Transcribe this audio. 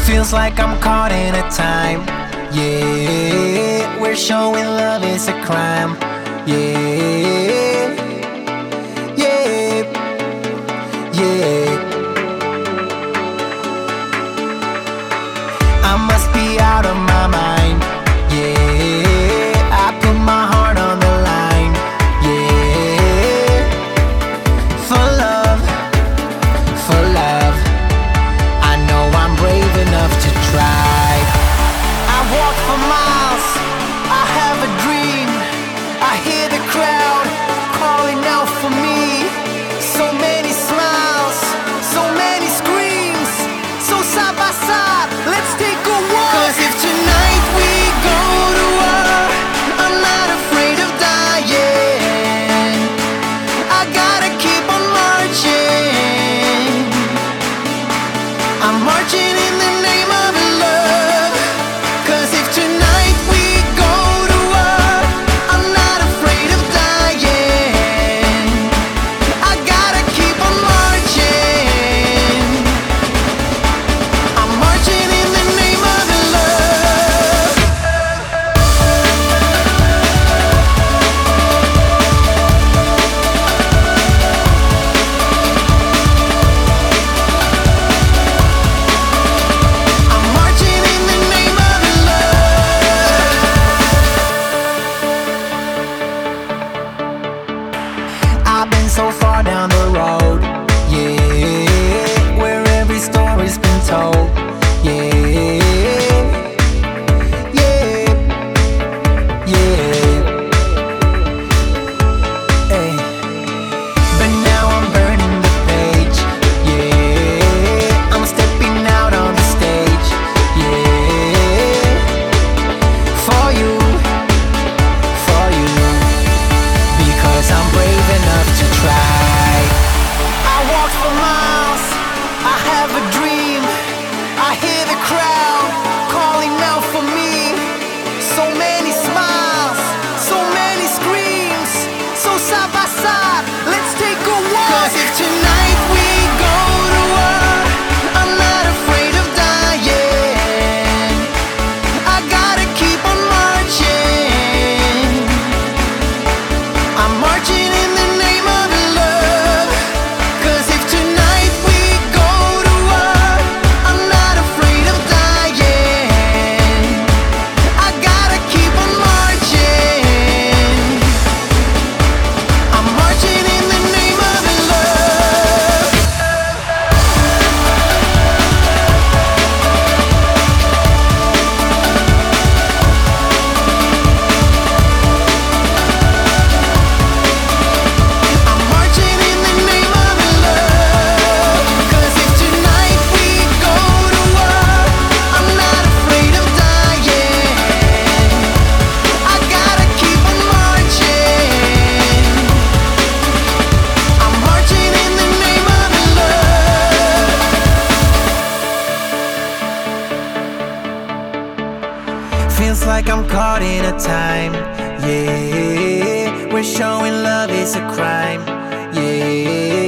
Feels like I'm caught in a time. Yeah, we're showing love is a crime. Yeah, yeah, yeah. I must be out of my mind. Yeah, I put my heart on the line. Yeah, for love, for love. I know I'm brave enough to try. I walk for miles, I have a dream. I hear the crowd calling out for me. So many smiles, so many screams. So side by side, let's take a walk. 'Cause if tonight we go to war, I'm not afraid of dying. I gotta keep on marching. I'm marching in the name of love. 'Cause if tonight we go to war, I'm not afraid of dying. I gotta keep on marching. I'm marching in the name of love. I'm marching in the name of love. I've been so far down the road, yeah, where every story's been told, yeah, yeah, yeah, hey. But now I'm burning the page, yeah, I'm stepping out on the stage, yeah, for you, because I'm brave enough to try. I walk for miles, I have a dream. I hear the crowd calling out for me. So many smiles, so many screams. So side by side, let's take a walk. 'Cause if tonight we go to war, I'm not afraid of dying. I gotta keep on marching. I'm marching in the name of love. 'Cause if tonight we go to war, I'm not afraid of dying. I gotta keep on marching. I'm marching in the name of love. I'm marching in the name of love. 'Cause if tonight we go to war, I'm not afraid of dying. I gotta keep on marching. I'm marching in the name of love. Feels like I'm caught in a time, yeah, where showing love is a crime, yeah.